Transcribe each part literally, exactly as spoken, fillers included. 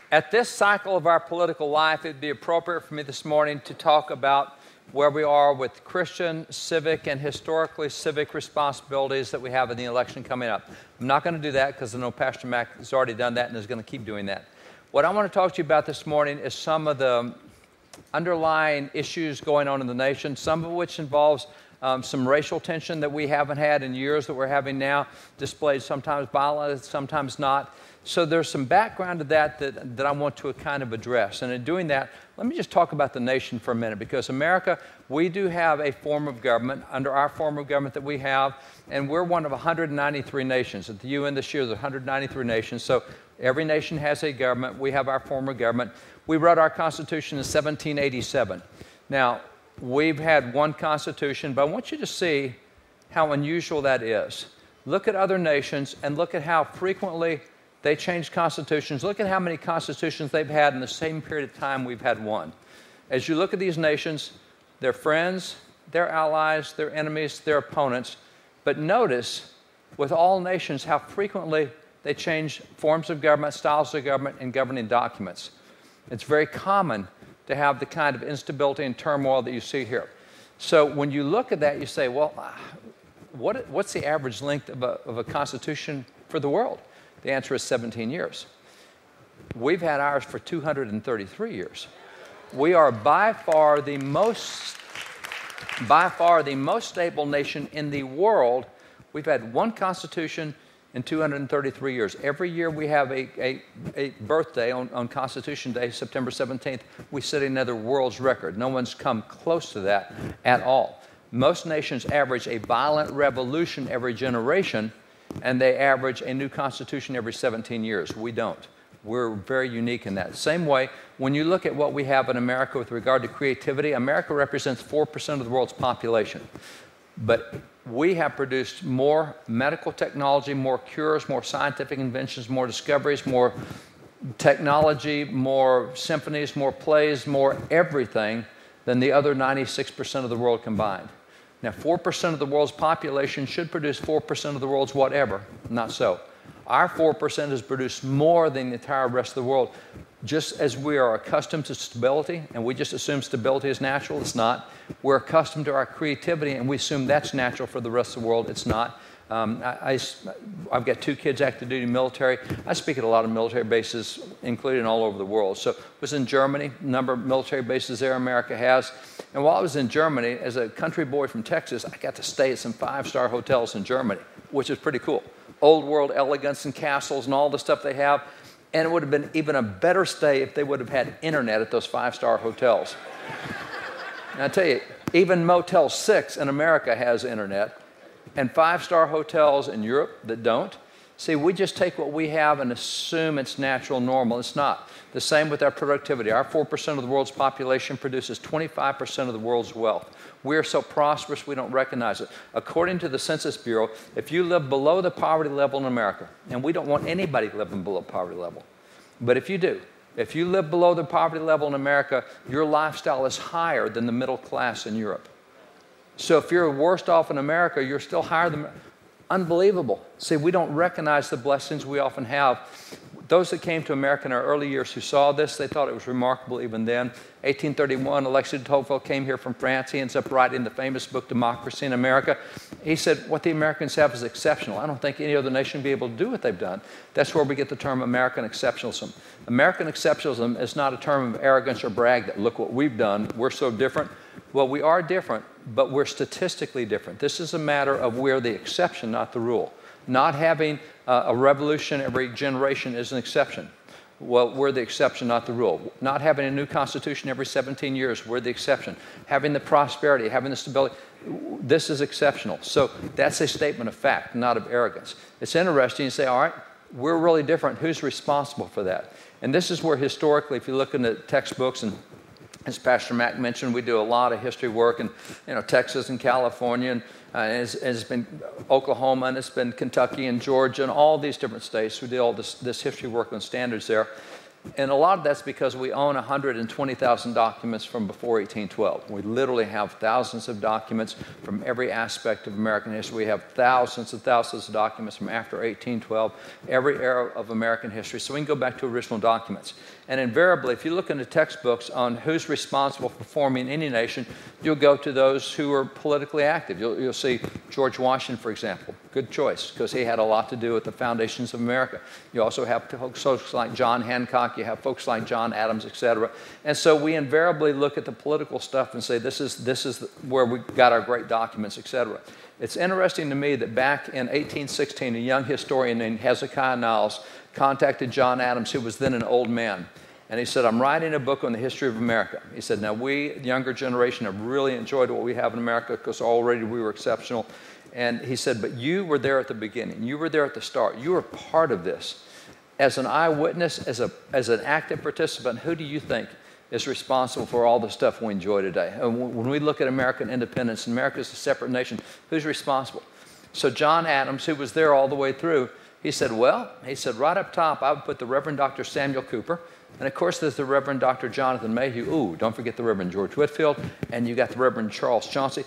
At this cycle of our political life, it'd be appropriate for me this morning to talk about where we are with Christian, civic, and historically civic responsibilities that we have in the election coming up. I'm not going to do that because I know Pastor Mac has already done that and is going to keep doing that. What I want to talk to you about this morning is some of the underlying issues going on in the nation, some of which involves um, some racial tension that we haven't had in years that we're having now, displayed sometimes violent, sometimes not. So there's some background to that, that that I want to kind of address. And in doing that, let me just talk about the nation for a minute, because America, we do have a form of government under our form of government that we have, and we're one of one hundred ninety-three nations. At the U N this year, there's one hundred ninety-three nations, so every nation has a government. We have our form of government. We wrote our Constitution in seventeen eighty-seven. Now, we've had one Constitution, but I want you to see how unusual that is. Look at other nations and look at how frequently they change constitutions. Look at how many constitutions they've had in the same period of time we've had one. As you look at these nations, they're friends, they're allies, they're enemies, they're opponents. But notice, with all nations, how frequently they change forms of government, styles of government, and governing documents. It's very common to have the kind of instability and turmoil that you see here. So when you look at that, you say, well, what, what's the average length of a, of a constitution for the world? The answer is seventeen years. We've had ours for two hundred thirty-three years. We are by far the most, by far the most stable nation in the world. We've had one constitution in two hundred thirty-three years. Every year we have a, a, a birthday on, on Constitution Day, September seventeenth, we set another world's record. No one's come close to that at all. Most nations average a violent revolution every generation, and they average a new constitution every seventeen years. We don't. We're very unique in that. Same way, when you look at what we have in America with regard to creativity, America represents four percent of the world's population. But we have produced more medical technology, more cures, more scientific inventions, more discoveries, more technology, more symphonies, more plays, more everything than the other ninety-six percent of the world combined. Now, four percent of the world's population should produce four percent of the world's whatever. Not so. Our four percent has produced more than the entire rest of the world. Just as we are accustomed to stability, and we just assume stability is natural, it's not. We're accustomed to our creativity, and we assume that's natural for the rest of the world, it's not. Um, I, I, I've got two kids active duty military. I speak at a lot of military bases, including all over the world. So I was in Germany, a number of military bases there America has. And while I was in Germany, as a country boy from Texas, I got to stay at some five-star hotels in Germany, which is pretty cool. Old world elegance and castles and all the stuff they have. And it would have been even a better stay if they would have had internet at those five-star hotels. And I tell you, even Motel six in America has internet, and five-star hotels in Europe that don't. See, we just take what we have and assume it's natural, normal. It's not. The same with our productivity. Our four percent of the world's population produces twenty-five percent of the world's wealth. We're so prosperous we don't recognize it. According to the Census Bureau, if you live below the poverty level in America, and we don't want anybody living below poverty level, but if you do, if you live below the poverty level in America, your lifestyle is higher than the middle class in Europe. So if you're worst off in America, you're still higher than... Unbelievable. See, we don't recognize the blessings we often have. Those that came to America in our early years who saw this, they thought it was remarkable even then. eighteen thirty-one, Alexis de Tocqueville came here from France. He ends up writing the famous book, Democracy in America. He said, what the Americans have is exceptional. I don't think any other nation would be able to do what they've done. That's where we get the term American exceptionalism. American exceptionalism is not a term of arrogance or brag that, look what we've done, we're so different. Well, we are different, but we're statistically different. This is a matter of we're the exception, not the rule. Not having uh, a revolution every generation is an exception. Well, we're the exception, not the rule. Not having a new constitution every seventeen years, we're the exception. Having the prosperity, having the stability, this is exceptional. So that's a statement of fact, not of arrogance. It's interesting. You say, all right, we're really different. Who's responsible for that? And this is where historically, if you look into textbooks, and as Pastor Mac mentioned, we do a lot of history work in you know, Texas and California, and uh, it's, it's been Oklahoma, and it's been Kentucky and Georgia, and all these different states. We did all this, this history work on standards there. And a lot of that's because we own one hundred twenty thousand documents from before eighteen twelve. We literally have thousands of documents from every aspect of American history. We have thousands and thousands of documents from after eighteen twelve, every era of American history. So we can go back to original documents. And invariably, if you look into textbooks on who's responsible for forming any nation, you'll go to those who are politically active. You'll, you'll see George Washington, for example. Good choice, because he had a lot to do with the foundations of America. You also have folks like John Hancock, you have folks like John Adams, et cetera. And so we invariably look at the political stuff and say, this is, this is where we got our great documents, et cetera. It's interesting to me that back in eighteen sixteen, a young historian named Hezekiah Niles contacted John Adams, who was then an old man. And he said, I'm writing a book on the history of America. He said, now we, the younger generation, have really enjoyed what we have in America because already we were exceptional. And he said, but you were there at the beginning. You were there at the start. You were part of this. As an eyewitness, as, a, as an active participant, who do you think is responsible for all the stuff we enjoy today? And when we look at American independence, America is a separate nation, who's responsible? So John Adams, who was there all the way through, he said, well, he said, right up top, I would put the Reverend Doctor Samuel Cooper. And of course, there's the Reverend Doctor Jonathan Mayhew. Ooh, don't forget the Reverend George Whitefield. And you got the Reverend Charles Chauncey.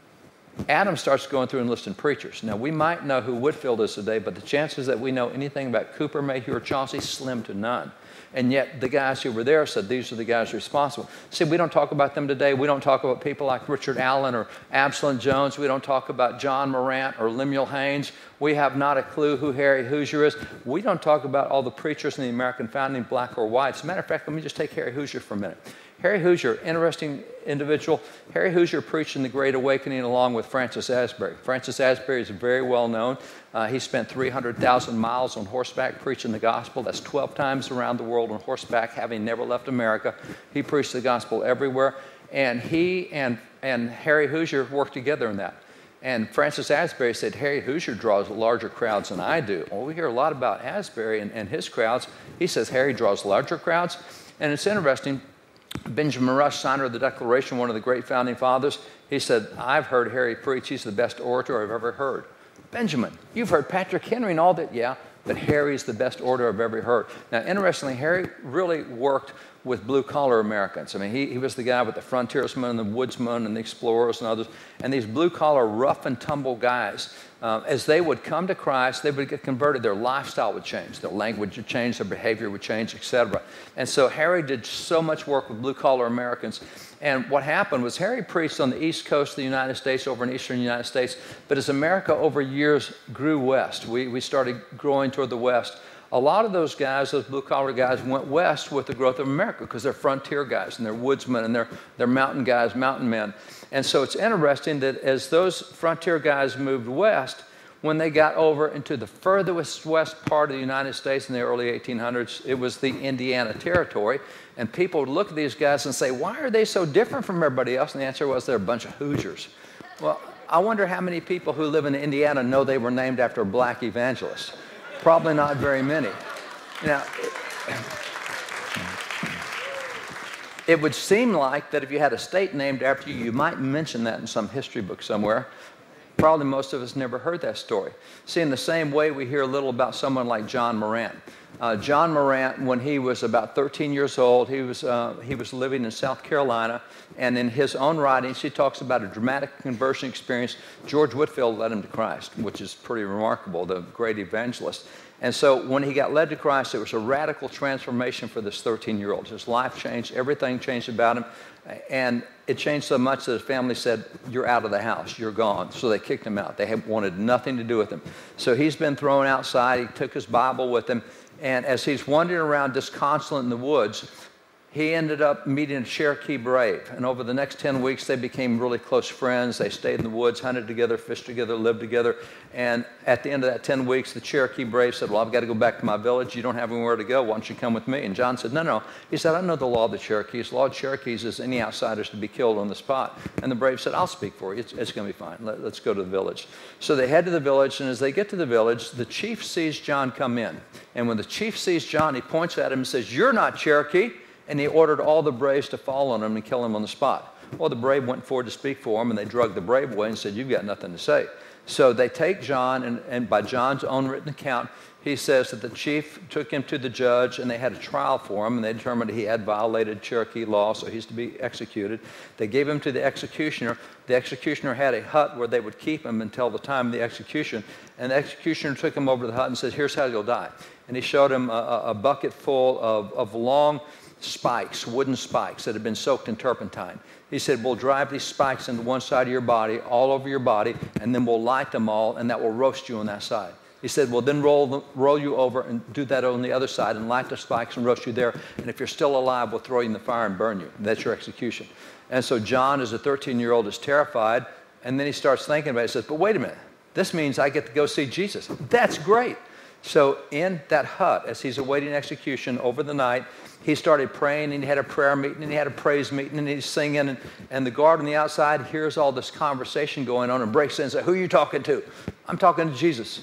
Adams starts going through and listing preachers. Now, we might know who Whitefield is today, but the chances that we know anything about Cooper, Mayhew, or Chauncey, slim to none. And yet, the guys who were there said these are the guys responsible. See, we don't talk about them today. We don't talk about people like Richard Allen or Absalom Jones. We don't talk about John Morant or Lemuel Haynes. We have not a clue who Harry Hoosier is. We don't talk about all the preachers in the American founding, black or white. As a matter of fact, let me just take Harry Hoosier for a minute. Harry Hoosier, interesting individual. Harry Hoosier preached in the Great Awakening along with Francis Asbury. Francis Asbury is very well known. Uh, he spent three hundred thousand miles on horseback preaching the gospel. That's twelve times around the world on horseback, having never left America. He preached the gospel everywhere. And he and, and Harry Hoosier worked together in that. And Francis Asbury said, Harry Hoosier draws larger crowds than I do. Well, we hear a lot about Asbury and, and his crowds. He says Harry draws larger crowds. And it's interesting. Benjamin Rush, signer of the Declaration, one of the great founding fathers, he said, I've heard Harry preach. He's the best orator I've ever heard. Benjamin, you've heard Patrick Henry and all that. Yeah, but Harry's the best orator I've ever heard. Now, interestingly, Harry really worked with blue-collar Americans. I mean, he, he was the guy with the frontiersmen and the woodsmen and the explorers and others. And these blue-collar, rough-and-tumble guys, uh, as they would come to Christ, they would get converted. Their lifestyle would change. Their language would change. Their behavior would change, et cetera. And so Harry did so much work with blue-collar Americans. And what happened was Harry preached on the east coast of the United States, over in eastern United States. But as America over years grew west, we, we started growing toward the west, a lot of those guys, those blue-collar guys, went west with the growth of America because they're frontier guys and they're woodsmen and they're, they're mountain guys, mountain men. And so it's interesting that as those frontier guys moved west, when they got over into the furthest west part of the United States in the early eighteen hundreds, it was the Indiana Territory. And people would look at these guys and say, why are they so different from everybody else? And the answer was they're a bunch of Hoosiers. Well, I wonder how many people who live in Indiana know they were named after a black evangelist. Probably not very many. Now, it would seem like that if you had a state named after you, you might mention that in some history book somewhere. Probably most of us never heard that story. See, in the same way, we hear a little about someone like John Morant. Uh, John Morant, when he was about thirteen years old, he was, uh, he was living in South Carolina, and in his own writings, he talks about a dramatic conversion experience. George Whitefield led him to Christ, which is pretty remarkable, the great evangelist. And so when he got led to Christ, it was a radical transformation for this thirteen-year-old. His life changed, everything changed about him, and it changed so much that his family said, you're out of the house, you're gone. So they kicked him out. They had wanted nothing to do with him. So he's been thrown outside. He took his Bible with him, and as he's wandering around disconsolate in the woods, he ended up meeting a Cherokee brave. And over the next ten weeks, they became really close friends. They stayed in the woods, hunted together, fished together, lived together. And at the end of that ten weeks, the Cherokee brave said, well, I've got to go back to my village. You don't have anywhere to go. Why don't you come with me? And John said, no, no. He said, I know the law of the Cherokees. The law of Cherokees is any outsiders to be killed on the spot. And the brave said, I'll speak for you. It's, it's going to be fine. Let, let's go to the village. So they head to the village, and as they get to the village, the chief sees John come in. And when the chief sees John, he points at him and says, you're not Cherokee. And he ordered all the braves to fall on him and kill him on the spot. Well, the brave went forward to speak for him, and they drugged the brave away and said, you've got nothing to say. So they take John, and, and by John's own written account, he says that the chief took him to the judge, and they had a trial for him, and they determined he had violated Cherokee law, so he's to be executed. They gave him to the executioner. The executioner had a hut where they would keep him until the time of the execution, and the executioner took him over to the hut and said, here's how you'll die. And he showed him a, a bucket full of, of long spikes, wooden spikes that had been soaked in turpentine. He said, we'll drive these spikes into one side of your body, all over your body, and then we'll light them all, and that will roast you on that side. He said, well, then roll, the, roll you over and do that on the other side and light the spikes and roast you there. And if you're still alive, we'll throw you in the fire and burn you. That's your execution. And so John, as a thirteen-year-old, is terrified. And then he starts thinking about it. He says, but wait a minute. This means I get to go see Jesus. That's great. So in that hut, as he's awaiting execution over the night, he started praying, and he had a prayer meeting, and he had a praise meeting, and he's singing. And, and the guard on the outside hears all this conversation going on and breaks in and says, who are you talking to? I'm talking to Jesus.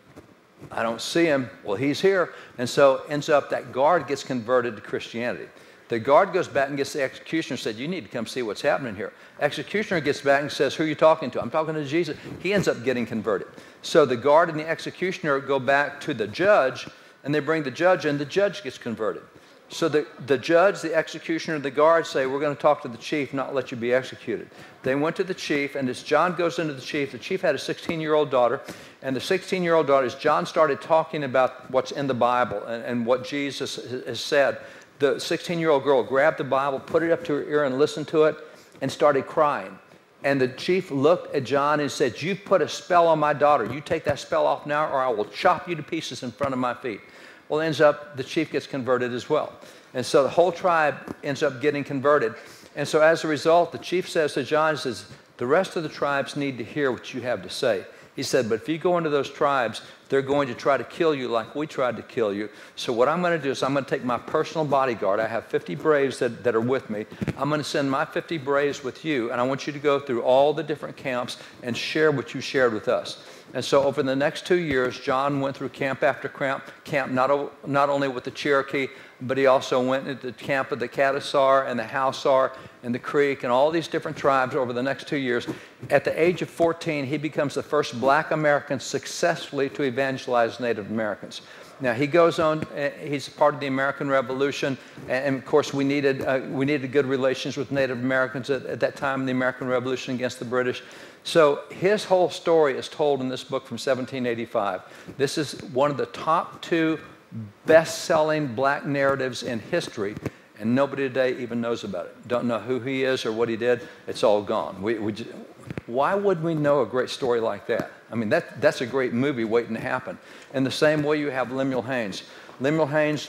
I don't see him. Well, he's here. And so ends up that guard gets converted to Christianity. The guard goes back and gets the executioner and said, you need to come see what's happening here. Executioner gets back and says, who are you talking to? I'm talking to Jesus. He ends up getting converted. So the guard and the executioner go back to the judge, and they bring the judge in. The judge gets converted. So the, the judge, the executioner, and the guard say, we're going to talk to the chief, not let you be executed. They went to the chief, and as John goes into the chief, the chief had a sixteen-year-old daughter, and the sixteen-year-old daughter, as John started talking about what's in the Bible and, and what Jesus has said, the sixteen-year-old girl grabbed the Bible, put it up to her ear and listened to it, and started crying. And the chief looked at John and said, you put a spell on my daughter. You take that spell off now, or I will chop you to pieces in front of my feet. Well, it ends up, the chief gets converted as well. And so the whole tribe ends up getting converted. And so as a result, the chief says to John, he says, the rest of the tribes need to hear what you have to say. He said, but if you go into those tribes, they're going to try to kill you like we tried to kill you. So what I'm going to do is I'm going to take my personal bodyguard. I have fifty braves that, that are with me. I'm going to send my fifty braves with you, and I want you to go through all the different camps and share what you shared with us. And so over the next two years, John went through camp after camp, camp not, o- not only with the Cherokee, but he also went into the camp of the Catasar and the Hausar and the Creek and all these different tribes over the next two years. At the age of fourteen, he becomes the first black American successfully to evangelize Native Americans. Now, he goes on, uh, he's part of the American Revolution, and, and of course we needed, uh, we needed good relations with Native Americans at, at that time in the American Revolution against the British. So his whole story is told in this book from seventeen eighty-five. This is one of the top two best-selling black narratives in history, and nobody today even knows about it. Don't know who he is or what he did. It's all gone. We, we just, why would we know a great story like that? I mean, that, that's a great movie waiting to happen. In the same way, you have Lemuel Haynes. Lemuel Haynes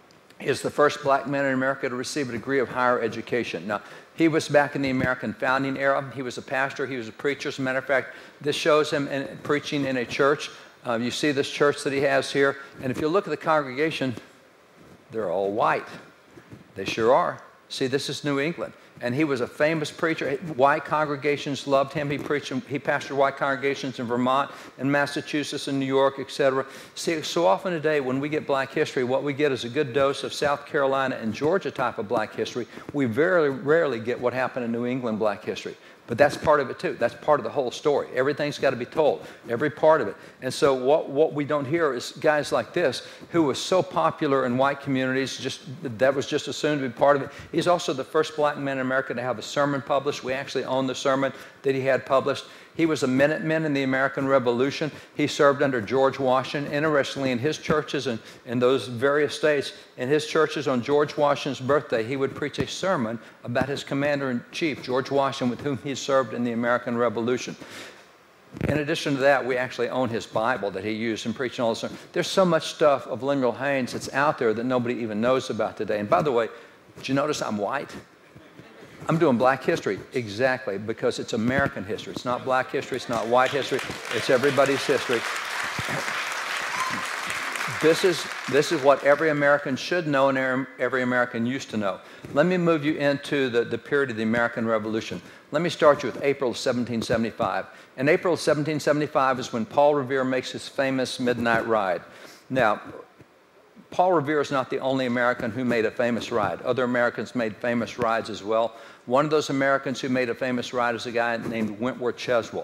is the first black man in America to receive a degree of higher education. Now, he was back in the American founding era. He was a pastor. He was a preacher. As a matter of fact, this shows him in, preaching in a church. Uh, you see this church that he has here. And if you look at the congregation, they're all white. They sure are. See, this is New England. And he was a famous preacher. White congregations loved him. He preached, he pastored white congregations in Vermont and Massachusetts and New York, et cetera. See, so often today when we get black history, what we get is a good dose of South Carolina and Georgia type of black history. We very rarely get what happened in New England black history. But that's part of it too. That's part of the whole story. Everything's got to be told, every part of it. And so what, what we don't hear is guys like this who was so popular in white communities, just that was just assumed to be part of it. He's also the first black man in America to have a sermon published. We actually own the sermon that he had published. He was a Minuteman in the American Revolution. He served under George Washington. Interestingly, in his churches and in those various states, in his churches on George Washington's birthday, he would preach a sermon about his commander-in-chief, George Washington, with whom he served in the American Revolution. In addition to that, we actually own his Bible that he used in preaching all this. There's so much stuff of Lemuel Haynes that's out there that nobody even knows about today. And by the way, did you notice I'm white? I'm doing black history, exactly, because it's American history. It's not black history, it's not white history, it's everybody's history. This is, this is what every American should know and every American used to know. Let me move you into the, the period of the American Revolution. Let me start you with April of seventeen seventy-five. In April of seventeen seventy-five is when Paul Revere makes his famous midnight ride. Now, Paul Revere is not the only American who made a famous ride. Other Americans made famous rides as well. One of those Americans who made a famous ride is a guy named Wentworth Cheswell.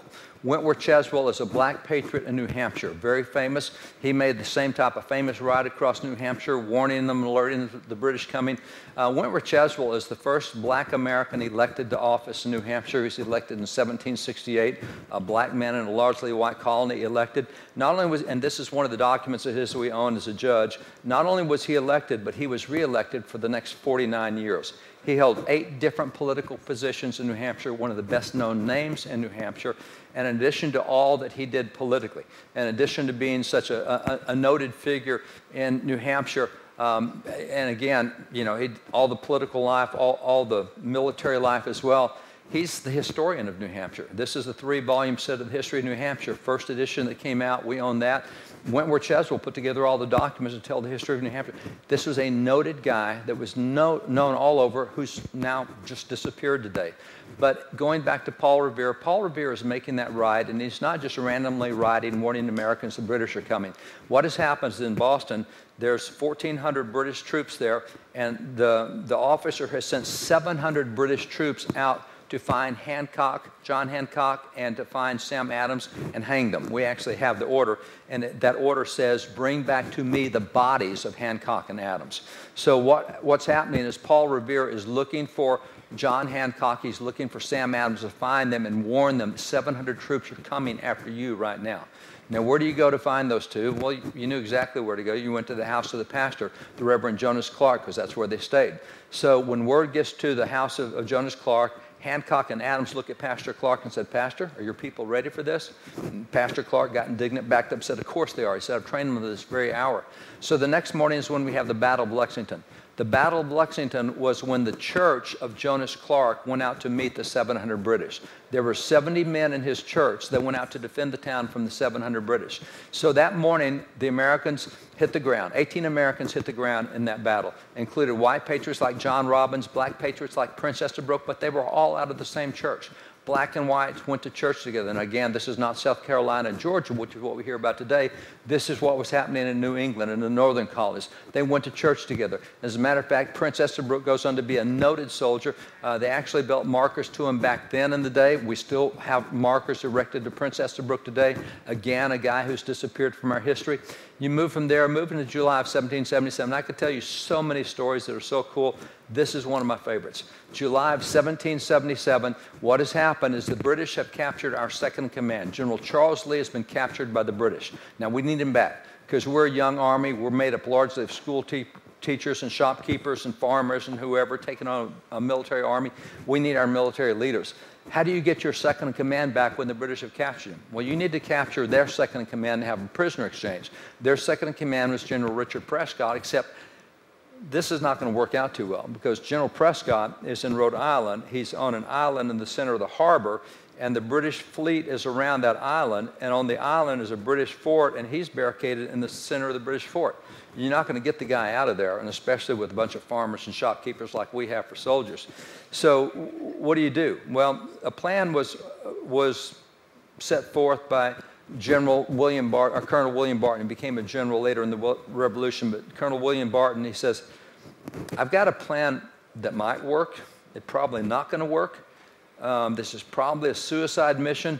Wentworth Cheswell is a black patriot in New Hampshire, very famous. He made the same type of famous ride across New Hampshire, warning them, alerting the British coming. Uh, Wentworth Cheswell is the first black American elected to office in New Hampshire. He was elected in seventeen sixty-eight, a black man in a largely white colony elected. Not only was, and this is one of the documents of his that we own as a judge, not only was he elected, but he was reelected for the next forty-nine years. He held eight different political positions in New Hampshire, one of the best-known names in New Hampshire, and in addition to all that he did politically, in addition to being such a, a, a noted figure in New Hampshire, um, and again, you know, he, all the political life, all, all the military life as well, he's the historian of New Hampshire. This is a three-volume set of the history of New Hampshire, first edition that came out. We own that. Wentworth Cheswell put together all the documents to tell the history of New Hampshire. This was a noted guy that was no, known all over, who's now just disappeared today. But going back to Paul Revere, Paul Revere is making that ride, and he's not just randomly riding, warning Americans the British are coming. What has happened is in Boston, there's fourteen hundred British troops there, and the, the officer has sent seven hundred British troops out to find Hancock, John Hancock, and to find Sam Adams and hang them. We actually have the order, and that order says, bring back to me the bodies of Hancock and Adams. So what, what's happening is Paul Revere is looking for John Hancock, he's looking for Sam Adams to find them and warn them, seven hundred troops are coming after you right now. Now, where do you go to find those two? Well, you, you knew exactly where to go. You went to the house of the pastor, the Reverend Jonas Clark, because that's where they stayed. So when word gets to the house of, of Jonas Clark, Hancock and Adams look at Pastor Clark and said, Pastor, are your people ready for this? And Pastor Clark got indignant, backed up, said, of course they are. He said, I've trained them for this very hour. So the next morning is when we have the Battle of Lexington. The Battle of Lexington was when the church of Jonas Clark went out to meet the seven hundred British. There were seventy men in his church that went out to defend the town from the seven hundred British. So that morning, the Americans hit the ground. eighteen Americans hit the ground in that battle, included white patriots like John Robbins, black patriots like Prince Estabrook, but they were all out of the same church. Black and whites went to church together. And again, this is not South Carolina and Georgia, which is what we hear about today. This is what was happening in New England and the northern colonies. They went to church together. As a matter of fact, Prince Estabrook goes on to be a noted soldier. Uh, they actually built markers to him back then in the day. We still have markers erected to Prince Estabrook today. Again, a guy who's disappeared from our history. You move from there, move into July of seventeen seventy-seven. I could tell you so many stories that are so cool. This is one of my favorites. July of seventeen seventy-seven, what has happened is the British have captured our second in command. General Charles Lee has been captured by the British. Now, we need him back because we're a young army. We're made up largely of school te teachers and shopkeepers and farmers and whoever taking on a military army. We need our military leaders. How do you get your second in command back when the British have captured him? Well, you need to capture their second in command and have a prisoner exchange. Their second in command was General Richard Prescott, except this is not going to work out too well because General Prescott is in Rhode Island. He's on an island in the center of the harbor, and the British fleet is around that island, and on the island is a British fort, and he's barricaded in the center of the British fort. You're not going to get the guy out of there, and especially with a bunch of farmers and shopkeepers like we have for soldiers. So what do you do? Well, a plan was, was set forth by General William Barton, or Colonel William Barton. He became a general later in the Revolution, but Colonel William Barton, he says, I've got a plan that might work. It's probably not going to work. Um, this is probably a suicide mission.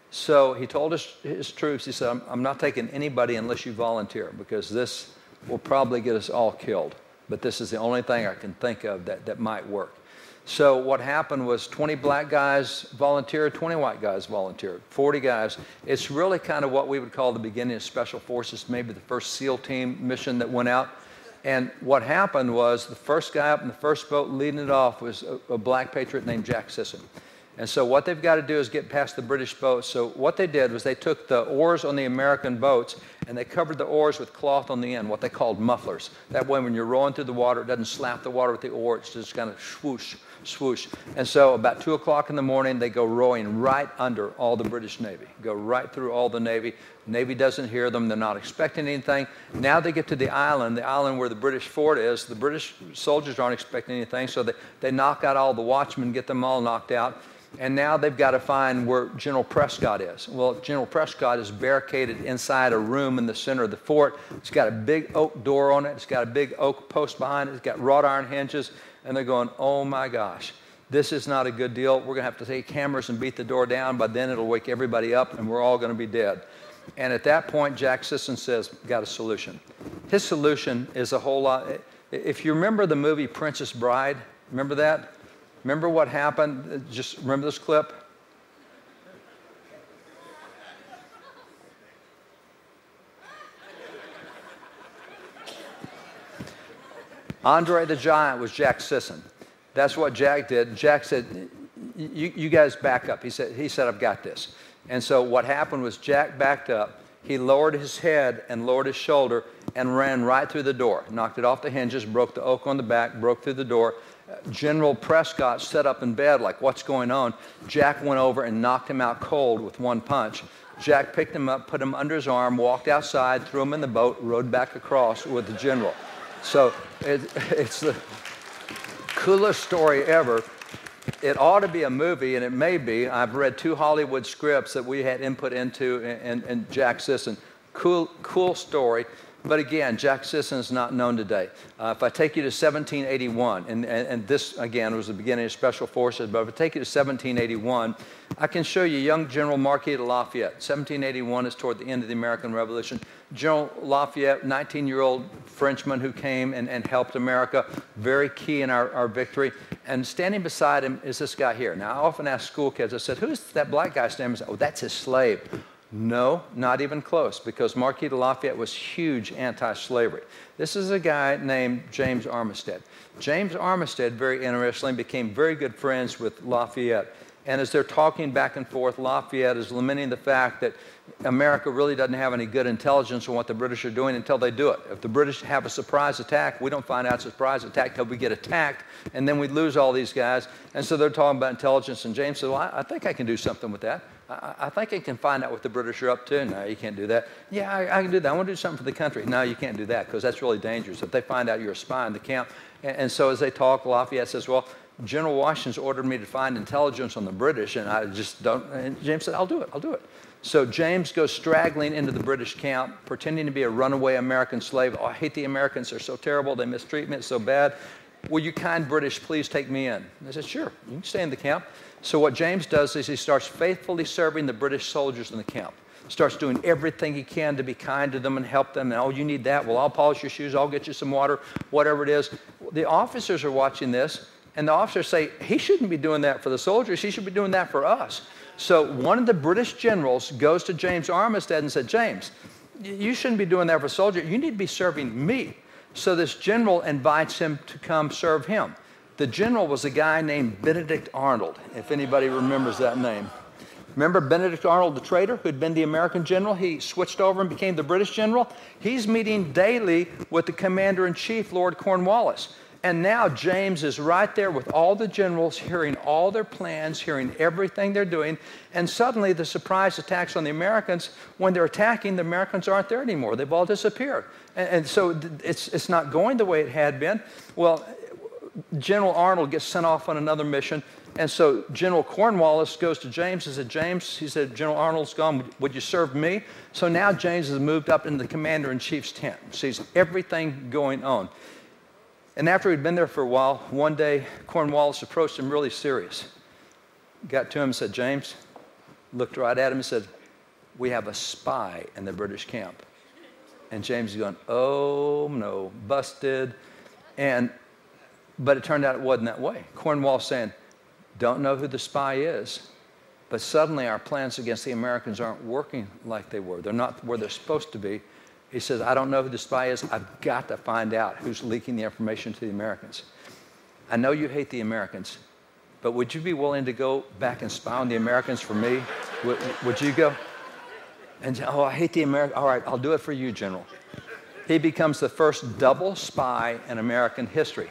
So he told his, his troops, he said, I'm, I'm not taking anybody unless you volunteer because this will probably get us all killed. But this is the only thing I can think of that, that might work. So what happened was twenty black guys volunteered, twenty white guys volunteered, forty guys. It's really kind of what we would call the beginning of Special Forces, maybe the first SEAL team mission that went out. And what happened was the first guy up in the first boat leading it off was a, a black patriot named Jack Sisson. And so what they've got to do is get past the British boats. So what they did was they took the oars on the American boats and they covered the oars with cloth on the end, what they called mufflers. That way when you're rowing through the water, it doesn't slap the water with the oar, it's just kind of swoosh, swoosh. And so about two o'clock in the morning, they go rowing right under all the British Navy, go right through all the Navy. Navy doesn't hear them, they're not expecting anything. Now they get to the island, the island where the British fort is. The British soldiers aren't expecting anything, so they, they knock out all the watchmen, get them all knocked out. And now they've got to find where General Prescott is. Well, General Prescott is barricaded inside a room in the center of the fort. It's got a big oak door on it. It's got a big oak post behind it. It's got wrought iron hinges. And they're going, oh my gosh. this is not a good deal. We're going to have to take hammers and beat the door down. By then, it'll wake everybody up, and we're all going to be dead. And at that point, Jack Sisson says, got a solution. His solution is a whole lot. If you remember the movie Princess Bride, remember that? Remember what happened? Just remember this clip? Andre the Giant was Jack Sisson. That's what Jack did. Jack said, you, you guys back up. He said, he said, I've got this. And so what happened was Jack backed up. He lowered his head and lowered his shoulder and ran right through the door. Knocked it off the hinges, broke the oak on the back, broke through the door. General Prescott sat up in bed like, what's going on? Jack went over and knocked him out cold with one punch. Jack picked him up, put him under his arm, walked outside, threw him in the boat, rowed back across with the general. So it, it's the coolest story ever. It ought to be a movie, and it may be. I've read two Hollywood scripts that we had input into, and, and Jack Sisson. Cool, cool story. But again, Jack Sisson is not known today. Uh, if I take you to seventeen eighty-one, and, and, and this, again, was the beginning of Special Forces, but if I take you to seventeen eighty-one, I can show you young General Marquis de Lafayette. seventeen eighty-one is toward the end of the American Revolution. General Lafayette, nineteen-year-old Frenchman who came and, and helped America, very key in our, our victory. And standing beside him is this guy here. Now, I often ask school kids, I said, who's that black guy standing beside? Oh, that's his slave. No, not even close, because Marquis de Lafayette was huge anti-slavery. This is a guy named James Armistead. James Armistead, very interestingly, became very good friends with Lafayette. And as they're talking back and forth, Lafayette is lamenting the fact that America really doesn't have any good intelligence on what the British are doing until they do it. If the British have a surprise attack, we don't find out it's a surprise attack until we get attacked, and then we lose all these guys. And so they're talking about intelligence, and James said, well, I, I think I can do something with that. I, I think I can find out what the British are up to. No, you can't do that. Yeah, I, I can do that. I want to do something for the country. No, you can't do that, because that's really dangerous. If they find out you're a spy in the camp. And, and so as they talk, Lafayette says, well, General Washington's ordered me to find intelligence on the British, and I just don't. And James said, I'll do it, I'll do it. So James goes straggling into the British camp, pretending to be a runaway American slave. Oh, I hate the Americans, they're so terrible, they mistreat me, it's so bad. Will you kind British please take me in? And they said, sure, you can stay in the camp. So what James does is he starts faithfully serving the British soldiers in the camp. Starts doing everything he can to be kind to them and help them. And, oh, you need that? Well, I'll polish your shoes, I'll get you some water, whatever it is. The officers are watching this, and the officers say, he shouldn't be doing that for the soldiers, he should be doing that for us. So one of the British generals goes to James Armistead and said, James, you shouldn't be doing that for soldiers, you need to be serving me. So this general invites him to come serve him. The general was a guy named Benedict Arnold, if anybody remembers that name. Remember Benedict Arnold, the traitor, who'd been the American general? He switched over and became the British general. He's meeting daily with the commander-in-chief, Lord Cornwallis. And now James is right there with all the generals, hearing all their plans, hearing everything they're doing. And suddenly the surprise attacks on the Americans, when they're attacking, the Americans aren't there anymore. They've all disappeared. And, and so it's, it's not going the way it had been. Well, General Arnold gets sent off on another mission. And so General Cornwallis goes to James and said, James, he said, General Arnold's gone, would you serve me? So now James has moved up into the commander-in-chief's tent, sees everything going on. And after he'd been there for a while, one day Cornwallis approached him really serious. Got to him and said, James, looked right at him and said, we have a spy in the British camp. And James is going, oh no, busted. And, but it turned out it wasn't that way. Cornwallis saying, don't know who the spy is, but suddenly our plans against the Americans aren't working like they were. They're not where they're supposed to be. He says, I don't know who the spy is. I've got to find out who's leaking the information to the Americans. I know you hate the Americans, but would you be willing to go back and spy on the Americans for me? Would, would you go? And, oh, I hate the Americans. All right, I'll do it for you, General. He becomes the first double spy in American history.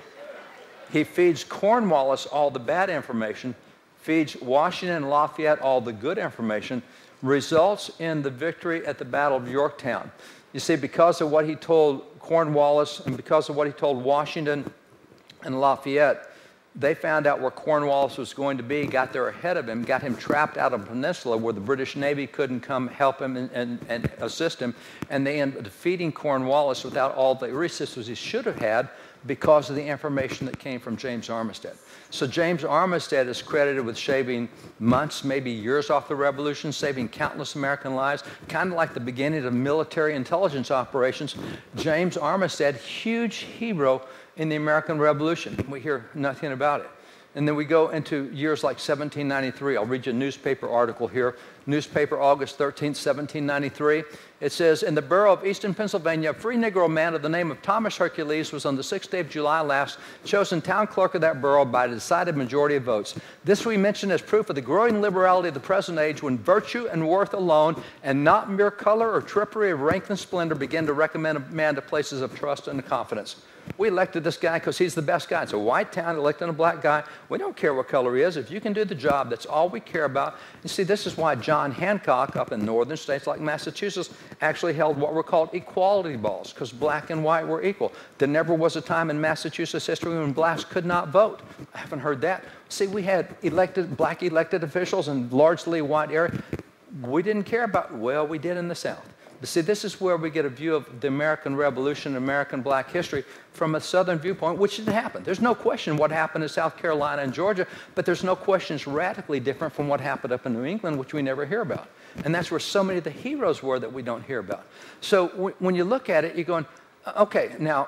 He feeds Cornwallis all the bad information, feeds Washington and Lafayette all the good information, results in the victory at the Battle of Yorktown. You see, because of what he told Cornwallis and because of what he told Washington and Lafayette, they found out where Cornwallis was going to be, got there ahead of him, got him trapped out of the peninsula where the British Navy couldn't come help him and, and, and assist him, and they ended up defeating Cornwallis without all the resources he should have had. because of the information that came from James Armistead. So James Armistead is credited with shaving months, maybe years off the revolution, saving countless American lives, kind of like the beginning of military intelligence operations. James Armistead, huge hero in the American Revolution. We hear nothing about it. And then we go into years like seventeen ninety-three. I'll read you a newspaper article here. Newspaper, August thirteenth, seventeen ninety-three. It says, in the borough of Easton, Pennsylvania, a free Negro man of the name of Thomas Hercules was on the sixth day of July last chosen town clerk of that borough by a decided majority of votes. This we mention as proof of the growing liberality of the present age, when virtue and worth alone, and not mere color or trippery of rank and splendor, begin to recommend a man to places of trust and confidence. We elected this guy because he's the best guy. It's a white town electing a black guy. We don't care what color he is. If you can do the job, that's all we care about. You see, this is why John Hancock up in northern states like Massachusetts actually held what were called equality balls, because black and white were equal. There never was a time in Massachusetts history when blacks could not vote. I haven't heard that. See, we had elected, black elected officials in largely white area. We didn't care about, well, we did in the South. But see, this is where we get a view of the American Revolution, American black history from a Southern viewpoint, which didn't happen. There's no question what happened in South Carolina and Georgia, but there's no question it's radically different from what happened up in New England, which we never hear about. And that's where so many of the heroes were that we don't hear about. So w when you look at it, you're going, okay, now,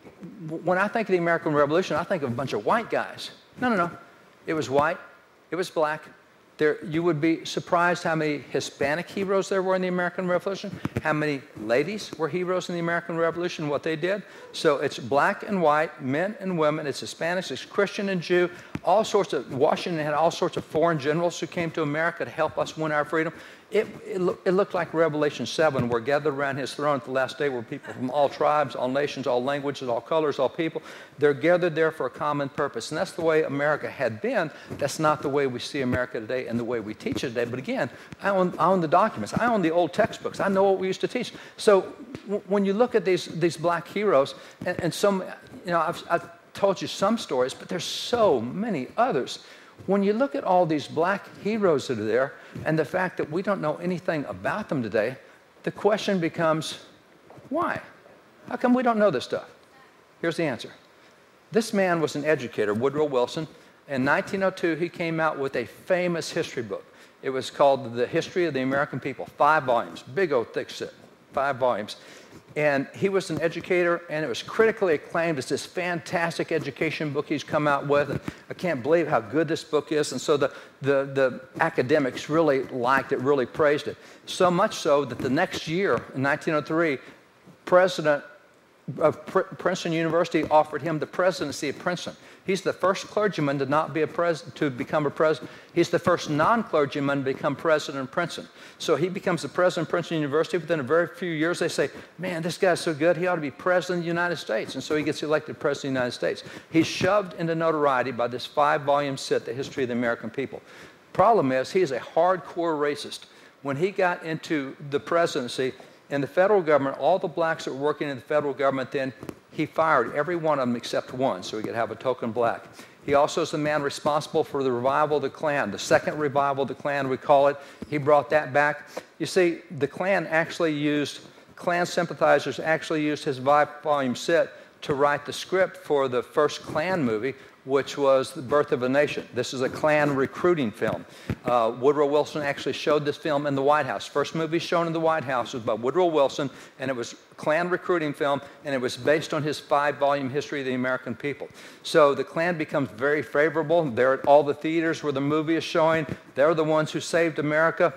when I think of the American Revolution, I think of a bunch of white guys. No, no, no. It was white. It was black. There, you would be surprised how many Hispanic heroes there were in the American Revolution, how many ladies were heroes in the American Revolution, what they did. So it's black and white, men and women, it's Hispanics, it's Christian and Jew, all sorts of, Washington had all sorts of foreign generals who came to America to help us win our freedom. It, it, look, it looked like Revelation seven, where gathered around his throne at the last day were people from all tribes, all nations, all languages, all colors, all people. They're gathered there for a common purpose. And that's the way America had been. That's not the way we see America today and the way we teach it today. But again, I own, I own the documents. I own the old textbooks. I know what we used to teach. So w when you look at these, these black heroes, and, and some, you know, I've, I've told you some stories, but there's so many others. When you look at all these black heroes that are there and the fact that we don't know anything about them today, the question becomes, why? How come we don't know this stuff? Here's the answer. This man was an educator, Woodrow Wilson. In nineteen oh two, he came out with a famous history book. It was called The History of the American People, five volumes, big old thick shit, five volumes. And he was an educator, and it was critically acclaimed as this fantastic education book he's come out with. And I can't believe how good this book is. And so the, the, the academics really liked it, really praised it. So much so that the next year, in nineteen oh three, President of Pr Princeton University offered him the presidency of Princeton. He's the first clergyman to not be a pres to become a president. He's the first non-clergyman to become president of Princeton. So he becomes the president of Princeton University. Within a very few years, they say, man, this guy's so good, he ought to be president of the United States. And so he gets elected president of the United States. He's shoved into notoriety by this five-volume set, The History of the American People. Problem is, he is a hardcore racist. When he got into the presidency, in the federal government, all the blacks that were working in the federal government then, he fired every one of them except one, so he could have a token black. He also is the man responsible for the revival of the Klan, the second revival of the Klan, we call it. He brought that back. You see, the Klan actually used, Klan sympathizers actually used his five-volume set to write the script for the first Klan movie, which was The Birth of a Nation. This is a Klan recruiting film. Uh, Woodrow Wilson actually showed this film in the White House. First movie shown in the White House was by Woodrow Wilson, and it was a Klan recruiting film, and it was based on his five-volume History of the American People. So the Klan becomes very favorable. They're at all the theaters where the movie is showing. They're the ones who saved America.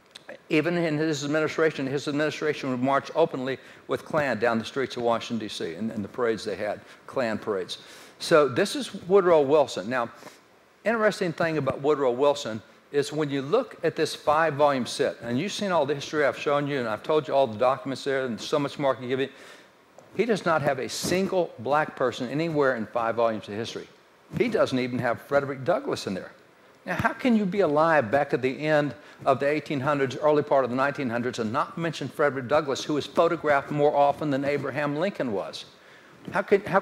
Even in his administration, his administration would march openly with Klan down the streets of Washington, D C, and, and the parades they had, Klan parades. So this is Woodrow Wilson. Now, interesting thing about Woodrow Wilson is when you look at this five-volume set, and you've seen all the history I've shown you, and I've told you all the documents there, and so much more I can give you, he does not have a single black person anywhere in five volumes of history. He doesn't even have Frederick Douglass in there. Now, how can you be alive back at the end of the eighteen hundreds, early part of the nineteen hundreds, and not mention Frederick Douglass, who was photographed more often than Abraham Lincoln was? How can, how,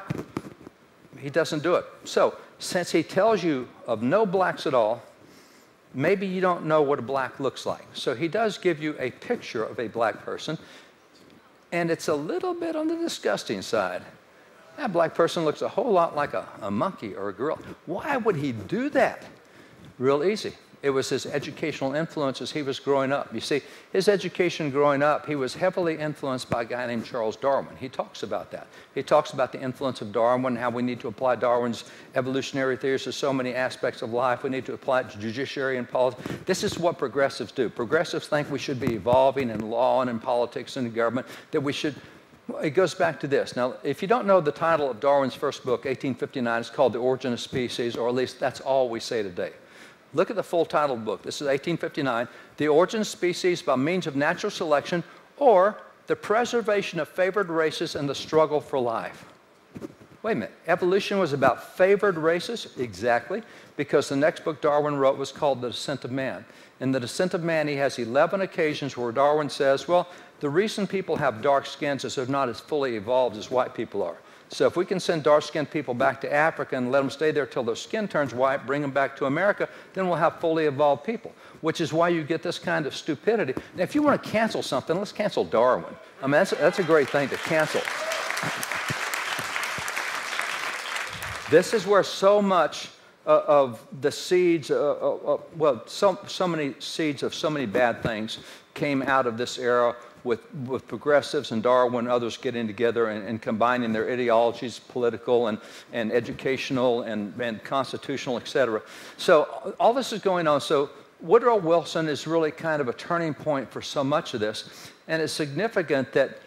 he doesn't do it. So, since he tells you of no blacks at all, maybe you don't know what a black looks like. So he does give you a picture of a black person, and it's a little bit on the disgusting side. That black person looks a whole lot like a, a monkey or a gorilla. Why would he do that? Real easy. It was his educational influence as he was growing up. You see, his education growing up, he was heavily influenced by a guy named Charles Darwin. He talks about that. He talks about the influence of Darwin, how we need to apply Darwin's evolutionary theories to so many aspects of life. We need to apply it to judiciary and politics. This is what progressives do. Progressives think we should be evolving in law and in politics and in government, that we should... It goes back to this. Now, if you don't know the title of Darwin's first book, eighteen fifty-nine, it's called The Origin of Species, or at least that's all we say today. Look at the full title of the book. This is eighteen fifty-nine, The Origin of Species by Means of Natural Selection, or The Preservation of Favored Races and the Struggle for Life. Wait a minute, evolution was about favored races? Exactly, because the next book Darwin wrote was called The Descent of Man. In The Descent of Man, he has eleven occasions where Darwin says, well, the reason people have dark skins is they're not as fully evolved as white people are. So if we can send dark-skinned people back to Africa and let them stay there till their skin turns white, bring them back to America, then we'll have fully evolved people, which is why you get this kind of stupidity. Now, if you want to cancel something, let's cancel Darwin. I mean, that's, that's a great thing to cancel. This is where so much uh, of the seeds, uh, uh, uh, well, so, so many seeds of so many bad things came out of this era, with, with progressives and Darwin and others getting together and, and combining their ideologies, political and, and educational and, and constitutional, et cetera. So all this is going on. So Woodrow Wilson is really kind of a turning point for so much of this. And it's significant that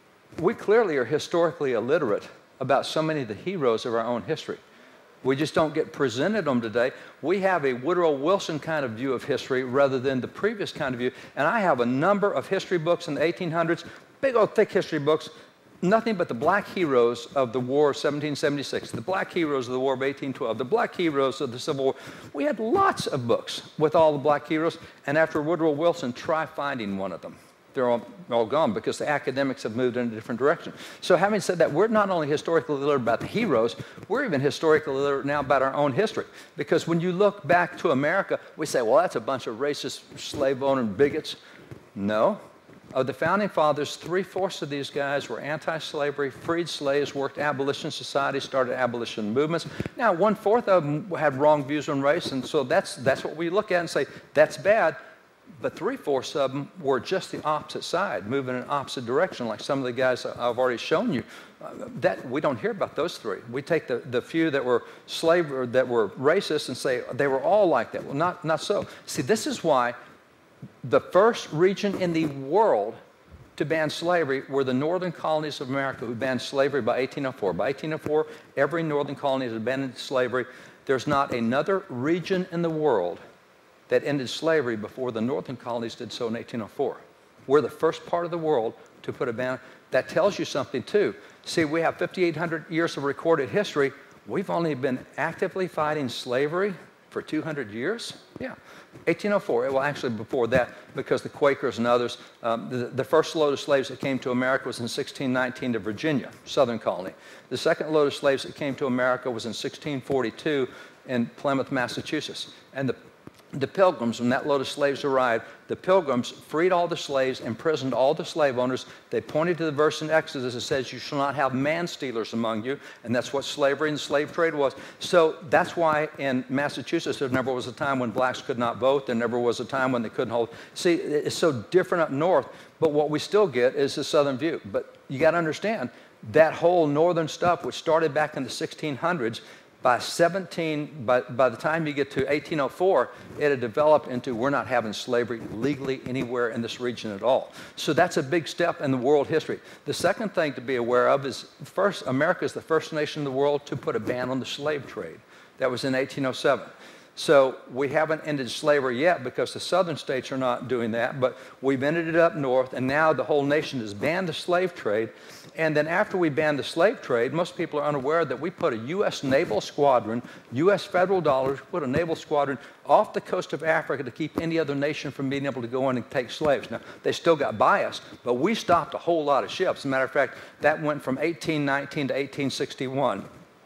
we clearly are historically illiterate about so many of the heroes of our own history. We just don't get presented them today. We have a Woodrow Wilson kind of view of history rather than the previous kind of view. And I have a number of history books in the eighteen hundreds, big old thick history books, nothing but the black heroes of the War of seventeen seventy-six, the black heroes of the War of eighteen twelve, the black heroes of the Civil War. We had lots of books with all the black heroes. And after Woodrow Wilson, try finding one of them. They're all, all gone because the academics have moved in a different direction. So having said that, we're not only historically literate about the heroes, we're even historically literate now about our own history. Because when you look back to America, we say, well, that's a bunch of racist, slave-owning bigots. No. Of the Founding Fathers, three-fourths of these guys were anti-slavery, freed slaves, worked abolition societies, started abolition movements. Now, one-fourth of them had wrong views on race, and so that's, that's what we look at and say, that's bad. But three-fourths of them were just the opposite side, moving in an opposite direction, like some of the guys I've already shown you. Uh, that, we don't hear about those three. We take the, the few that were slave or that were racist and say they were all like that. Well, not, not so. See, this is why the first region in the world to ban slavery were the northern colonies of America, who banned slavery by eighteen oh four. By eighteen oh four, every northern colony has abandoned slavery. There's not another region in the world that ended slavery before the northern colonies did so in eighteen oh four. We're the first part of the world to put a ban. That tells you something, too. See, we have fifty-eight hundred years of recorded history. We've only been actively fighting slavery for two hundred years? Yeah. eighteen oh four, well, actually before that, because the Quakers and others, um, the, the first load of slaves that came to America was in sixteen nineteen to Virginia, southern colony. The second load of slaves that came to America was in sixteen forty-two in Plymouth, Massachusetts. And the The Pilgrims, when that load of slaves arrived, the Pilgrims freed all the slaves, imprisoned all the slave owners. They pointed to the verse in Exodus that says, you shall not have man-stealers among you, and that's what slavery and slave trade was. So that's why in Massachusetts there never was a time when blacks could not vote. There never was a time when they couldn't hold. See, it's so different up north, but what we still get is the southern view. But you got to understand, that whole northern stuff, which started back in the sixteen hundreds, By seventeen, by, by the time you get to eighteen oh four, it had developed into we're not having slavery legally anywhere in this region at all. So that's a big step in the world history. The second thing to be aware of is, first, America is the first nation in the world to put a ban on the slave trade. That was in eighteen oh seven. So we haven't ended slavery yet because the southern states are not doing that, but we've ended it up north, and now the whole nation has banned the slave trade. And then after we banned the slave trade, most people are unaware that we put a U S naval squadron, U S federal dollars, put a naval squadron off the coast of Africa to keep any other nation from being able to go in and take slaves. Now, they still got by us, but we stopped a whole lot of ships. As a matter of fact, that went from eighteen nineteen to eighteen sixty-one.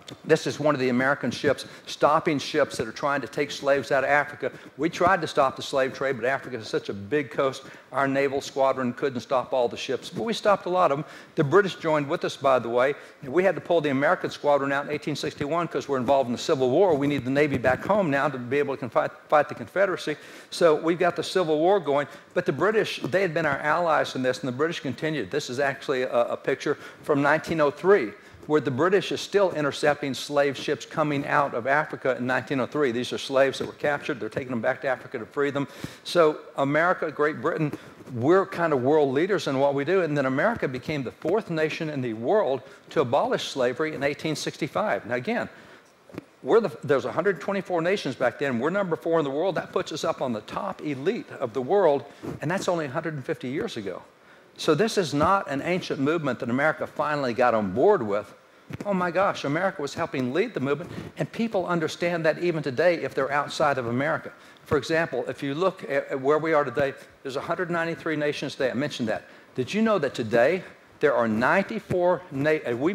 This is one of the American ships stopping ships that are trying to take slaves out of Africa. We tried to stop the slave trade, but Africa is such a big coast, our naval squadron couldn't stop all the ships. But we stopped a lot of them. The British joined with us, by the way. And we had to pull the American squadron out in eighteen sixty-one because we're involved in the Civil War. We need the Navy back home now to be able to fight, fight the Confederacy. So we've got the Civil War going. But the British, they had been our allies in this, and the British continued. This is actually a, a picture from nineteen oh three. Where the British is still intercepting slave ships coming out of Africa in nineteen oh three. These are slaves that were captured. They're taking them back to Africa to free them. So America, Great Britain, we're kind of world leaders in what we do. And then America became the fourth nation in the world to abolish slavery in eighteen sixty-five. Now again, we're the, there's one hundred twenty-four nations back then. We're number four in the world. That puts us up on the top elite of the world, and that's only one hundred fifty years ago. So this is not an ancient movement that America finally got on board with. Oh my gosh, America was helping lead the movement, and people understand that even today if they're outside of America. For example, if you look at where we are today, there's one hundred ninety-three nations today. I mentioned that. Did you know that today there are ninety-four, na we,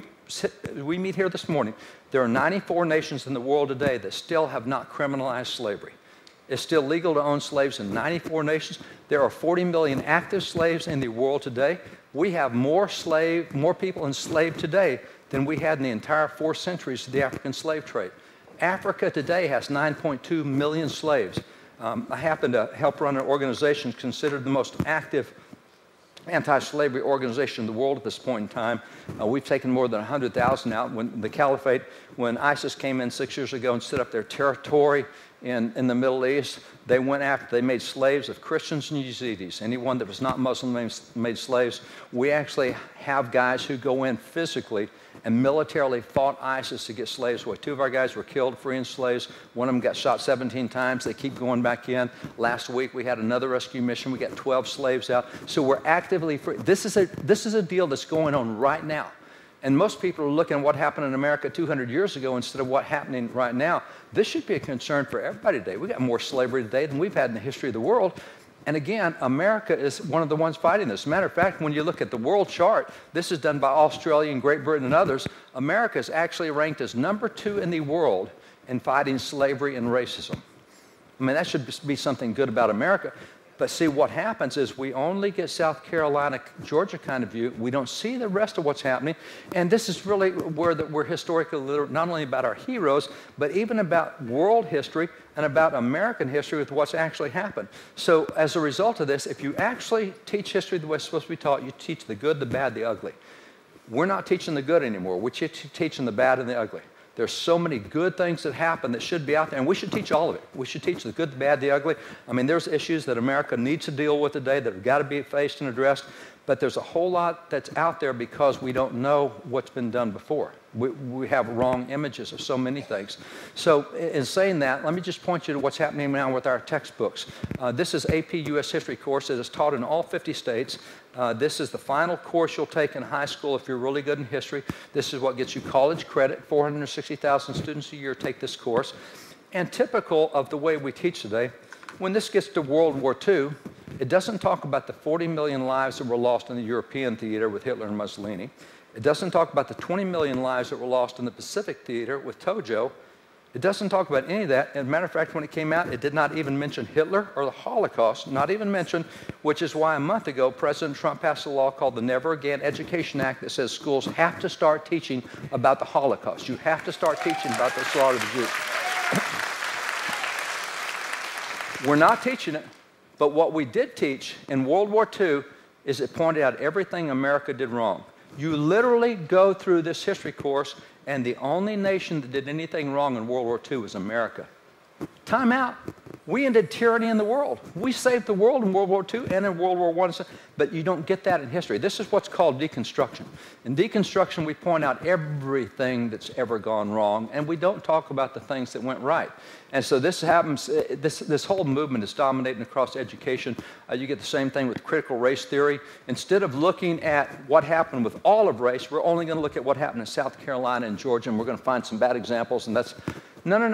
we meet here this morning, there are ninety-four nations in the world today that still have not criminalized slavery. It's still legal to own slaves in ninety-four nations. There are forty million active slaves in the world today. We have more slave, more people enslaved today than we had in the entire four centuries of the African slave trade. Africa today has nine point two million slaves. Um, I happen to help run an organization considered the most active anti-slavery organization in the world at this point in time. Uh, we've taken more than one hundred thousand out. When the caliphate, when ISIS came in six years ago and set up their territory in, in the Middle East, they went after, they made slaves of Christians and Yazidis. Anyone that was not Muslim made, made slaves. We actually have guys who go in physically and militarily fought ISIS to get slaves away. Two of our guys were killed freeing slaves. One of them got shot seventeen times. They keep going back in. Last week we had another rescue mission. We got twelve slaves out. So we're actively free. This is a, this is a deal that's going on right now. And most people are looking at what happened in America two hundred years ago instead of what's happening right now. This should be a concern for everybody today. We've got more slavery today than we've had in the history of the world. And again, America is one of the ones fighting this. As a matter of fact, when you look at the world chart, this is done by Australia and Great Britain and others, America is actually ranked as number two in the world in fighting slavery and racism. I mean, that should be something good about America. But see, what happens is we only get South Carolina, Georgia kind of view. We don't see the rest of what's happening. And this is really where the, we're historically literate, not only about our heroes, but even about world history and about American history with what's actually happened. So as a result of this, if you actually teach history the way it's supposed to be taught, you teach the good, the bad, the ugly. We're not teaching the good anymore. We're teaching the bad and the ugly. There's so many good things that happen that should be out there, and we should teach all of it. We should teach the good, the bad, the ugly. I mean, there's issues that America needs to deal with today that have got to be faced and addressed, but there's a whole lot that's out there because we don't know what's been done before. We, we have wrong images of so many things. So in saying that, let me just point you to what's happening now with our textbooks. Uh, this is A P U S History course. It is taught in all fifty states. Uh, this is the final course you'll take in high school if you're really good in history. This is what gets you college credit. four hundred sixty thousand students a year take this course. And typical of the way we teach today, when this gets to World War Two, it doesn't talk about the forty million lives that were lost in the European theater with Hitler and Mussolini. It doesn't talk about the twenty million lives that were lost in the Pacific theater with Tojo. It doesn't talk about any of that. As a matter of fact, when it came out, it did not even mention Hitler or the Holocaust, not even mention, which is why a month ago, President Trump passed a law called the Never Again Education Act that says schools have to start teaching about the Holocaust. You have to start teaching about the slaughter of the Jews. We're not teaching it, but what we did teach in World War Two is it pointed out everything America did wrong. You literally go through this history course, and the only nation that did anything wrong in World War Two was America. Time out. We ended tyranny in the world. We saved the world in World War Two and in World War One, but you don't get that in history. This is what's called deconstruction. In deconstruction, we point out everything that's ever gone wrong, and we don't talk about the things that went right. And so this happens, this, this whole movement is dominating across education. Uh, you get the same thing with critical race theory. Instead of looking at what happened with all of race, we're only going to look at what happened in South Carolina and Georgia, and we're going to find some bad examples, and that's, no, no, no.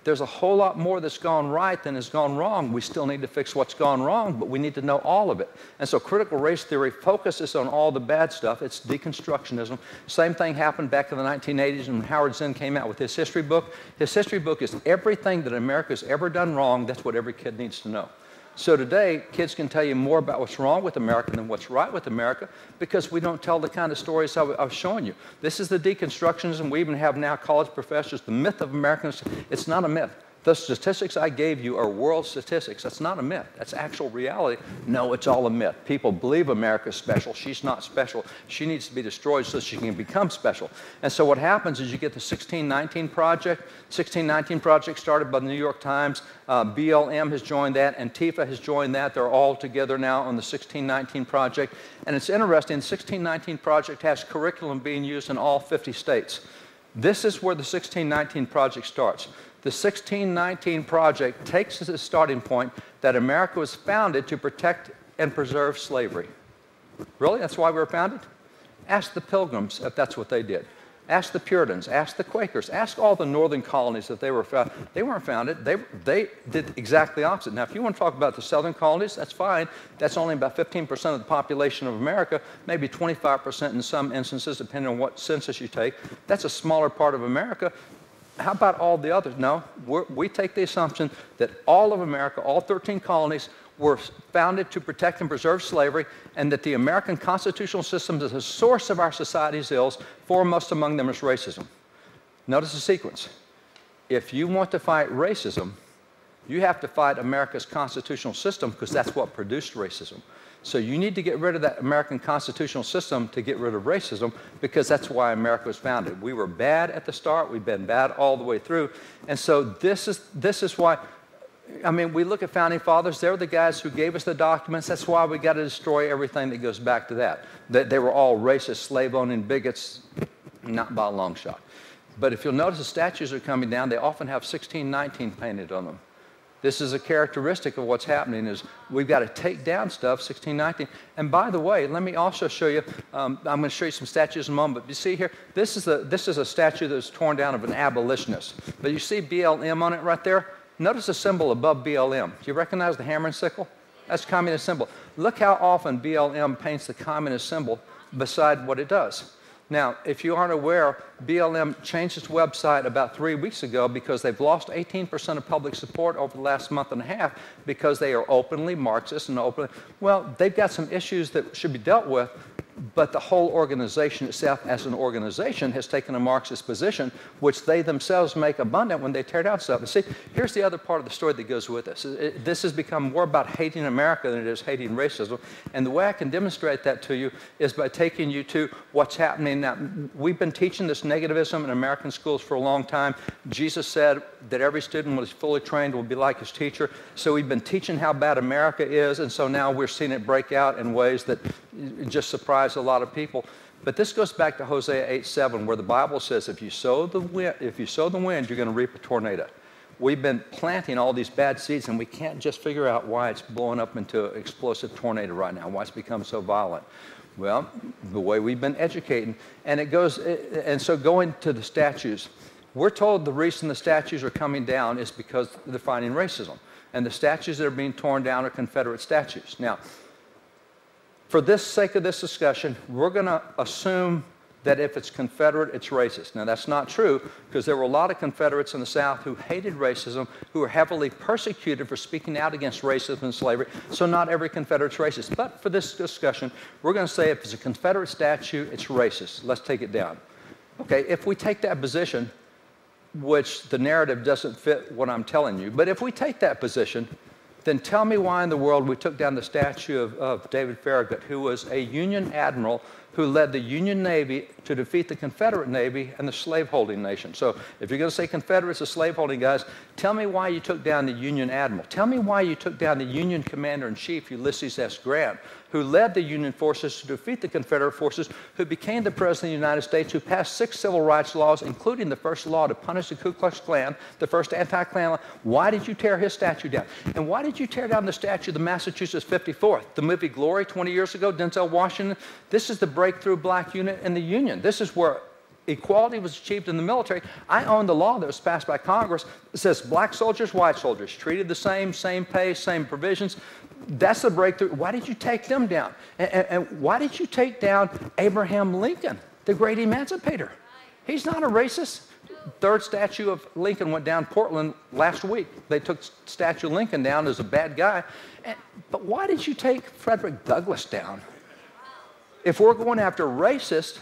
there's a whole lot more that's gone right than has gone wrong. We still need to fix what's gone wrong, but we need to know all of it. And so critical race theory focuses on all the bad stuff. It's deconstructionism. Same thing happened back in the nineteen eighties when Howard Zinn came out with his history book. His history book is everything that America's ever done wrong. That's what every kid needs to know. So today, kids can tell you more about what's wrong with America than what's right with America because we don't tell the kind of stories I was showing you. This is the deconstructionism. We even have now college professors. The myth of Americans, it's not a myth. The statistics I gave you are world statistics. That's not a myth. That's actual reality. No, it's all a myth. People believe America's special. She's not special. She needs to be destroyed so she can become special. And so what happens is you get the sixteen nineteen Project. sixteen nineteen Project started by the New York Times. Uh, B L M has joined that. Antifa has joined that. They're all together now on the sixteen nineteen Project. And it's interesting. The sixteen nineteen Project has curriculum being used in all fifty states. This is where the sixteen nineteen Project starts. The sixteen nineteen Project takes as a starting point that America was founded to protect and preserve slavery. Really? That's why we were founded? Ask the Pilgrims if that's what they did. Ask the Puritans. Ask the Quakers. Ask all the northern colonies if they were founded. They weren't founded. They, they did exactly the opposite. Now, if you want to talk about the southern colonies, that's fine. That's only about fifteen percent of the population of America, maybe twenty-five percent in some instances, depending on what census you take. That's a smaller part of America. How about all the others? No, we're, we take the assumption that all of America, all thirteen colonies, were founded to protect and preserve slavery, and that the American constitutional system is the source of our society's ills, foremost among them is racism. Notice the sequence. If you want to fight racism, you have to fight America's constitutional system because that's what produced racism. So you need to get rid of that American constitutional system to get rid of racism because that's why America was founded. We were bad at the start. We've been bad all the way through. And so this is, this is why, I mean, we look at Founding Fathers. They're the guys who gave us the documents. That's why we got to destroy everything that goes back to that. That they were all racist, slave-owning bigots, not by a long shot. But if you'll notice the statues are coming down, they often have sixteen nineteen painted on them. This is a characteristic of what's happening is we've got to take down stuff, sixteen nineteen. And by the way, let me also show you, um, I'm going to show you some statues in a moment, but you see here, this is, a, this is a statue that was torn down of an abolitionist. But you see B L M on it right there? Notice the symbol above B L M. Do you recognize the hammer and sickle? That's communist symbol. Look how often B L M paints the communist symbol beside what it does. Now, if you aren't aware, B L M changed its website about three weeks ago because they've lost eighteen percent of public support over the last month and a half because they are openly Marxist and openly, well, they've got some issues that should be dealt with, but the whole organization itself as an organization has taken a Marxist position, which they themselves make abundant when they tear down stuff. And see, here's the other part of the story that goes with this. It, this has become more about hating America than it is hating racism. And the way I can demonstrate that to you is by taking you to what's happening now. We've been teaching this negativism in American schools for a long time. Jesus said that every student was fully trained will be like his teacher. So we've been teaching how bad America is, and so now we're seeing it break out in ways that just surprise a lot of people. But this goes back to Hosea eight seven, where the Bible says if you sow the wind, if you sow the wind, you're going to reap a tornado. We've been planting all these bad seeds, and we can't just figure out why it's blowing up into an explosive tornado right now, why it's become so violent. Well, the way we've been educating, and it goes, and so going to the statues, we're told the reason the statues are coming down is because they're fighting racism, and the statues that are being torn down are Confederate statues. Now, for this sake of this discussion, we're going to assume that if it's Confederate, it's racist. Now, that's not true, because there were a lot of Confederates in the South who hated racism, who were heavily persecuted for speaking out against racism and slavery, so not every Confederate's racist. But for this discussion, we're going to say if it's a Confederate statue, it's racist. Let's take it down. Okay, if we take that position, which the narrative doesn't fit what I'm telling you, but if we take that position, then tell me why in the world we took down the statue of, of David Farragut, who was a Union admiral who led the Union Navy to defeat the Confederate Navy and the slaveholding nation. So if you're going to say Confederates are slaveholding guys, tell me why you took down the Union admiral. Tell me why you took down the Union commander-in-chief, Ulysses S. Grant, who led the Union forces to defeat the Confederate forces, who became the President of the United States, who passed six civil rights laws, including the first law to punish the Ku Klux Klan, the first anti-Klan law. Why did you tear his statue down? And why did you tear down the statue of the Massachusetts fifty-fourth? The movie Glory twenty years ago, Denzel Washington, this is the breakthrough black unit in the Union. This is where equality was achieved in the military. I own the law that was passed by Congress that says black soldiers, white soldiers, treated the same, same pay, same provisions. That's the breakthrough. Why did you take them down? And, and, and why did you take down Abraham Lincoln, the great emancipator? He's not a racist. Third statue of Lincoln went down Portland last week. They took Statue of Lincoln down as a bad guy. And, but why did you take Frederick Douglass down? If we're going after racists,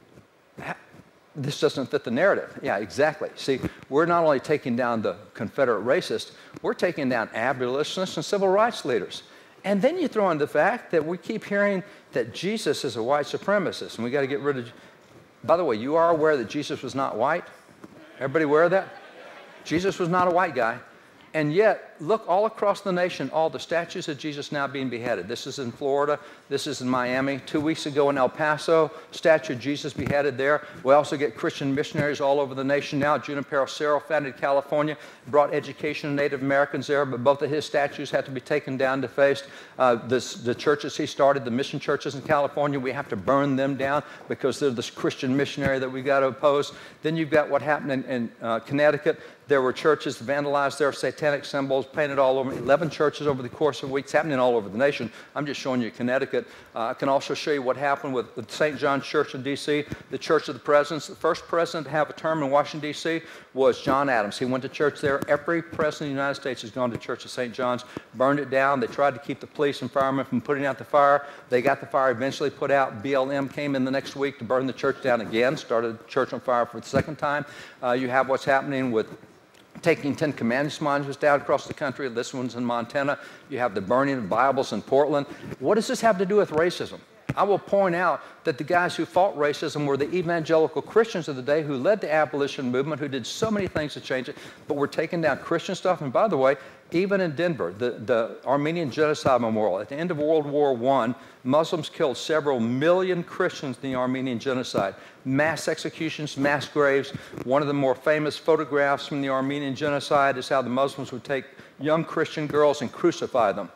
this doesn't fit the narrative. Yeah, exactly. See, we're not only taking down the Confederate racists, we're taking down abolitionists and civil rights leaders. And then you throw in the fact that we keep hearing that Jesus is a white supremacist, and we got to get rid of... By the way, you are aware that Jesus was not white? Everybody aware of that? Jesus was not a white guy. And yet, look all across the nation, all the statues of Jesus now being beheaded. This is in Florida. This is in Miami. Two weeks ago in El Paso, statue of Jesus beheaded there. We also get Christian missionaries all over the nation now. Junipero Serra founded California, brought education to Native Americans there, but both of his statues had to be taken down, defaced. Uh, this, the churches he started, the mission churches in California, we have to burn them down because they're this Christian missionary that we got to oppose. Then you've got what happened in, in uh, Connecticut. There were churches vandalized there, satanic symbols painted all over, eleven churches over the course of weeks, happening all over the nation. I'm just showing you Connecticut. Uh, I can also show you what happened with the Saint John's Church in D C, the Church of the Presidents. The first president to have a term in Washington, D C was John Adams. He went to church there. Every president of the United States has gone to Church of Saint John's, burned it down. They tried to keep the police and firemen from putting out the fire. They got the fire eventually put out. B L M came in the next week to burn the church down again, started the church on fire for the second time. Uh, you have what's happening with taking Ten Commandments monuments down across the country. This one's in Montana. You have the burning of Bibles in Portland. What does this have to do with racism? I will point out that the guys who fought racism were the evangelical Christians of the day who led the abolition movement, who did so many things to change it, but were taking down Christian stuff. And by the way, even in Denver, the, the Armenian Genocide Memorial, at the end of World War One, Muslims killed several million Christians in the Armenian Genocide. Mass executions, mass graves. One of the more famous photographs from the Armenian Genocide is how the Muslims would take young Christian girls and crucify them.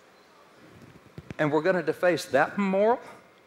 And we're going to deface that memorial?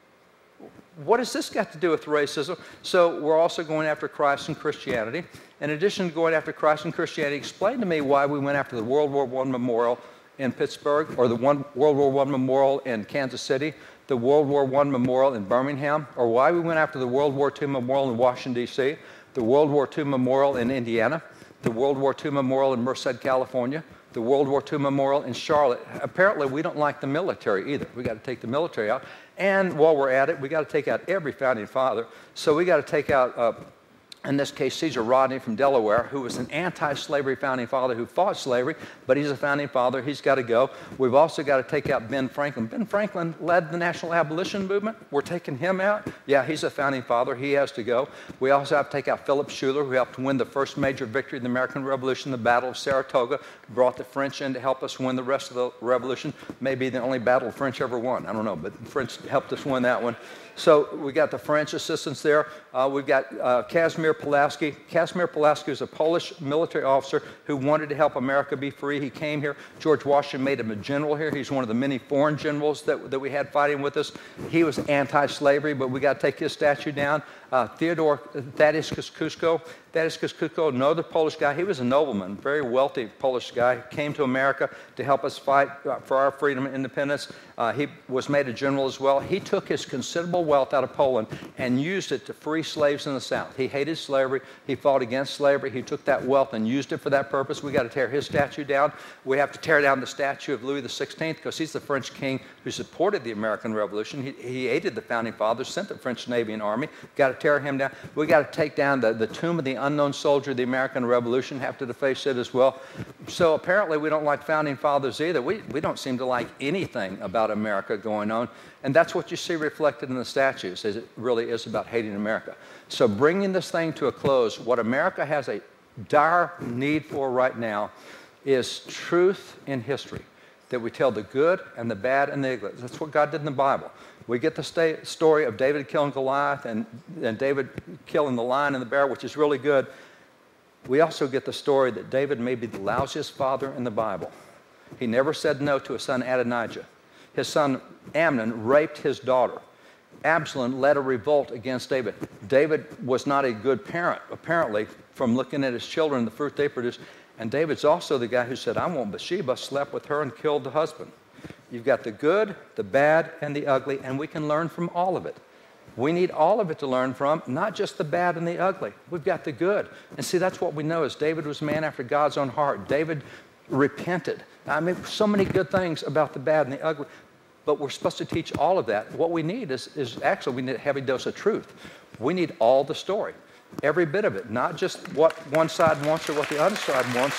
What has this got to do with racism? So we're also going after Christ and Christianity. In addition to going after Christ and Christianity, explain to me why we went after the World War One memorial in Pittsburgh, or the one World War One memorial in Kansas City, the World War One memorial in Birmingham, or why we went after the World War Two memorial in Washington, D C, the World War Two memorial in Indiana, the World War Two memorial in Merced, California, the World War Two memorial in Charlotte. Apparently, we don't like the military either. We got to take the military out. And while we're at it, we got to take out every founding father. So we got to take out, uh, in this case, Caesar Rodney from Delaware, who was an anti-slavery founding father who fought slavery, but he's a founding father. He's got to go. We've also got to take out Ben Franklin. Ben Franklin led the National Abolition Movement. We're taking him out. Yeah, he's a founding father. He has to go. We also have to take out Philip Schuyler, who helped win the first major victory in the American Revolution, the Battle of Saratoga, brought the French in to help us win the rest of the Revolution. Maybe the only battle the French ever won. I don't know, but the French helped us win that one. So we got the French assistance there. Uh, we've got uh, Casimir Pulaski. Casimir Pulaski was a Polish military officer who wanted to help America be free. He came here. George Washington made him a general here. He's one of the many foreign generals that, that we had fighting with us. He was anti-slavery, but we got to take his statue down. Uh, Theodore Thaddeus Kosciuszko. Thaddeus Kosciuszko, another Polish guy. He was a nobleman, very wealthy Polish guy. Came to America to help us fight uh, for our freedom and independence. Uh, he was made a general as well. He took his considerable wealth out of Poland and used it to free slaves in the South. He hated slavery. He fought against slavery. He took that wealth and used it for that purpose. We got to tear his statue down. We have to tear down the statue of Louis the sixteenth because he's the French king who supported the American Revolution. He, he aided the founding fathers, sent the French Navy and Army. Got to tear him down. We got to take down the, the tomb of the unknown soldier of the American Revolution. Have to deface it as well. So apparently we don't like founding fathers either. We, we don't seem to like anything about America going on. And that's what you see reflected in the statues, is it really is about hating America. So bringing this thing to a close, what America has a dire need for right now is truth in history, that we tell the good and the bad and the ugly. That's what God did in the Bible. We get the sta- story of David killing Goliath and, and David killing the lion and the bear, which is really good. We also get the story that David may be the lousiest father in the Bible. He never said no to his son Adonijah. His son Amnon raped his daughter. Absalom led a revolt against David. David was not a good parent, apparently, from looking at his children, the fruit they produced. And David's also the guy who said, I want Bathsheba, slept with her, and killed the husband. You've got the good, the bad, and the ugly, and we can learn from all of it. We need all of it to learn from, not just the bad and the ugly. We've got the good. And see, that's what we know is David was a man after God's own heart. David repented. I mean, so many good things about the bad and the ugly, but we're supposed to teach all of that. What we need is, is actually, we need a heavy dose of truth. We need all the story, every bit of it, not just what one side wants or what the other side wants.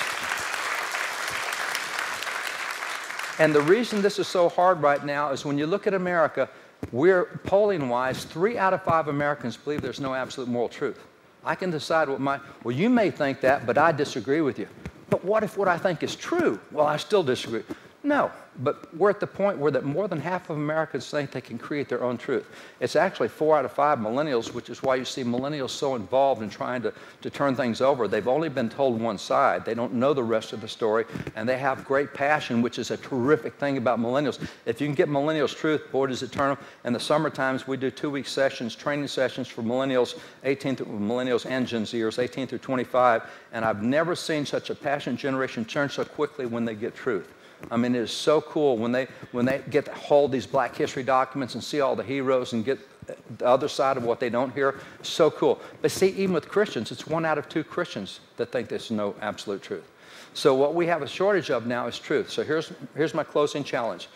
And the reason this is so hard right now is when you look at America, we're, polling-wise, three out of five Americans believe there's no absolute moral truth. I can decide what my, well, you may think that, but I disagree with you. But what if what I think is true? Well, I still disagree. No, but we're at the point where that more than half of Americans think they can create their own truth. It's actually four out of five millennials, which is why you see millennials so involved in trying to, to turn things over. They've only been told one side. They don't know the rest of the story, and they have great passion, which is a terrific thing about millennials. If you can get millennials' truth, boy, does it turn them. In the summer times, we do two-week sessions, training sessions for millennials, eighteen through, millennials and Gen Zers, eighteen through twenty-five, and I've never seen such a passionate generation turn so quickly when they get truth. I mean, it is so cool when they, when they get to hold these Black History documents and see all the heroes and get the other side of what they don't hear. So cool. But see, even with Christians, it's one out of two Christians that think there's no absolute truth. So what we have a shortage of now is truth. So here's, here's my closing challenge.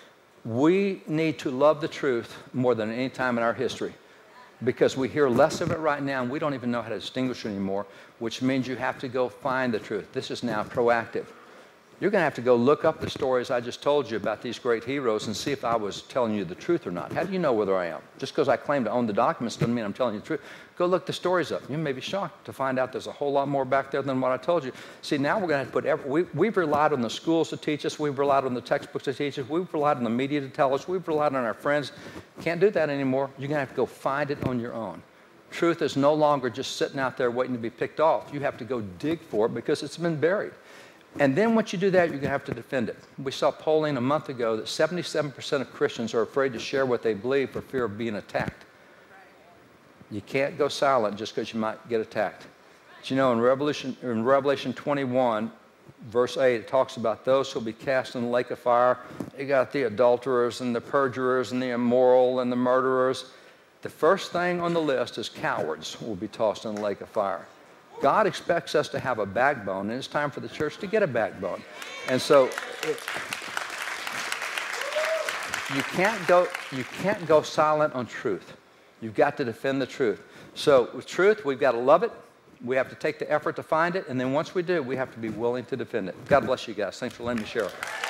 We need to love the truth more than any time in our history, because we hear less of it right now, and we don't even know how to distinguish it anymore, which means you have to go find the truth. This is now proactive. You're going to have to go look up the stories I just told you about these great heroes and see if I was telling you the truth or not. How do you know whether I am? Just because I claim to own the documents doesn't mean I'm telling you the truth. Go look the stories up. You may be shocked to find out there's a whole lot more back there than what I told you. See, now we're going to have to put every, we, we've relied on the schools to teach us. We've relied on the textbooks to teach us. We've relied on the media to tell us. We've relied on our friends. Can't do that anymore. You're going to have to go find it on your own. Truth is no longer just sitting out there waiting to be picked off. You have to go dig for it because it's been buried. And then once you do that, you're going to have to defend it. We saw polling a month ago that seventy-seven percent of Christians are afraid to share what they believe for fear of being attacked. You can't go silent just because you might get attacked. But you know, in Revelation, in Revelation twenty-one, verse eight, it talks about those who will be cast in the lake of fire. You got the adulterers and the perjurers and the immoral and the murderers. The first thing on the list is cowards will be tossed in the lake of fire. God expects us to have a backbone, and it's time for the church to get a backbone. And so it, you can't go, you can't go silent on truth. You've got to defend the truth. So with truth, we've got to love it. We have to take the effort to find it. And then once we do, we have to be willing to defend it. God bless you guys. Thanks for letting me share.